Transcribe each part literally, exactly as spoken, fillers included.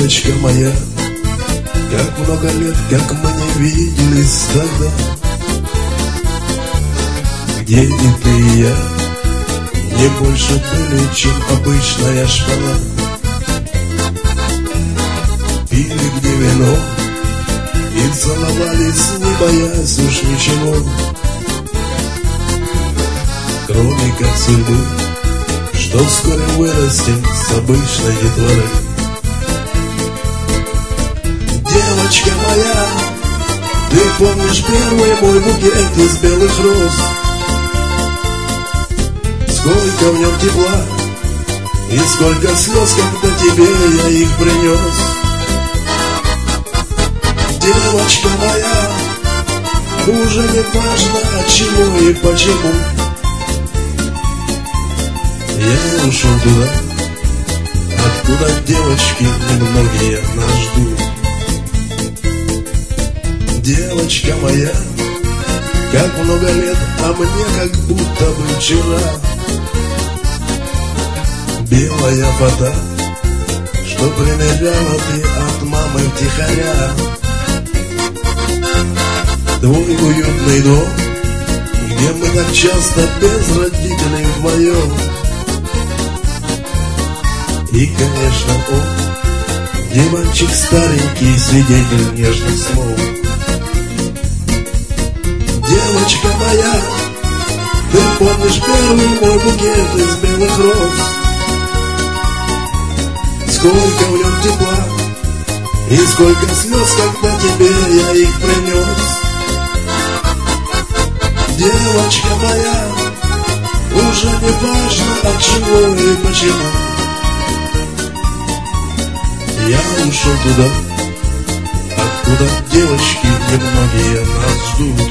Девочка моя, как много лет, как мы не виделись тогда. Где и ты и я не больше были, чем обычная шпана. Пили где вино и целовались, не боясь уж ничего, кроме как судьбы, что вскоре вырастет с обычной детворы. Девочка моя, ты помнишь первый мой букет из белых роз? Сколько в нем тепла и сколько слез, когда тебе я их принес. Девочка моя, уже не важно от чего и почему. Я ушел туда, откуда девочки немногие нас ждут. Девочка моя, как много лет, а мне как будто бы вчера. Белая фата, что примеряла ты от мамы втихаря. Твой уютный дом, где мы так часто без родителей вдвоем. И, конечно, он, диванчик старенький, свидетель нежных слов. Девочка моя, ты помнишь первый мой букет из белых роз? Сколько в нем тепла и сколько слез, когда тебе я их принес. Девочка моя, уже не важно от чего и почему. Я ушел туда, откуда девочки немногие нас ждут.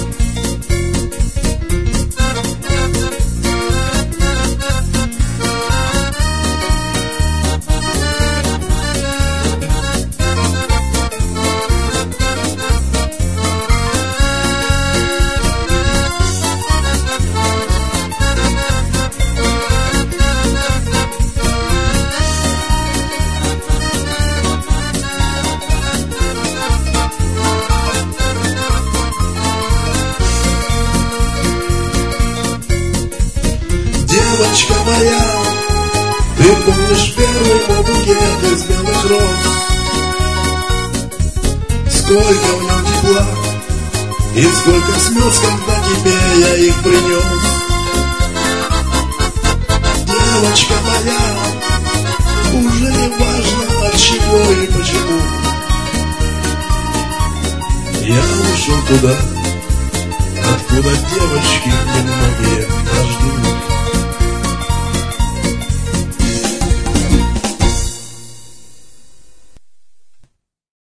Девочка моя, ты помнишь первый мой букет из белых роз? Сколько в нем тепла и сколько слез, когда тебе я их принес. Девочка моя, уже не важно от чего и почему. Я ушел туда, откуда девочки немногие нас ждут.